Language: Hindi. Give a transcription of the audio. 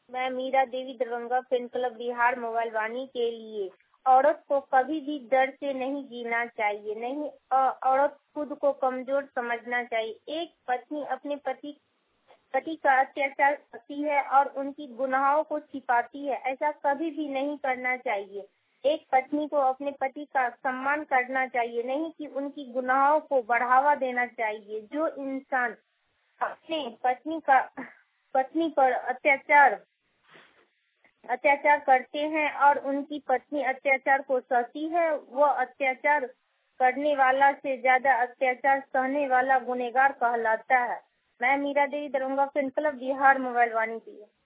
मैं Meera Devi Darbhanga fan club Bihar mobile Vani के लिए औरत को कभी भी डर से नहीं जीना चाहिए। नहीं, औरत खुद को कमजोर समझना चाहिए। एक पत्नी अपने पति का अत्याचार करती है और उनकी गुनाहों को छिपाती है, ऐसा कभी भी नहीं करना चाहिए। एक पत्नी को अपने पति का सम्मान करना चाहिए, नहीं कि उनकी गुनाहों को बढ़ावा देना चाहिए। जो इंसान अपने पत्नी पर अत्याचार करते हैं और उनकी पत्नी अत्याचार को सहती है, वह अत्याचार करने वाला से ज्यादा अत्याचार सहने वाला गुनहगार कहलाता है। मैं Meera Devi Darbhanga fan club Bihar mobile Vani की।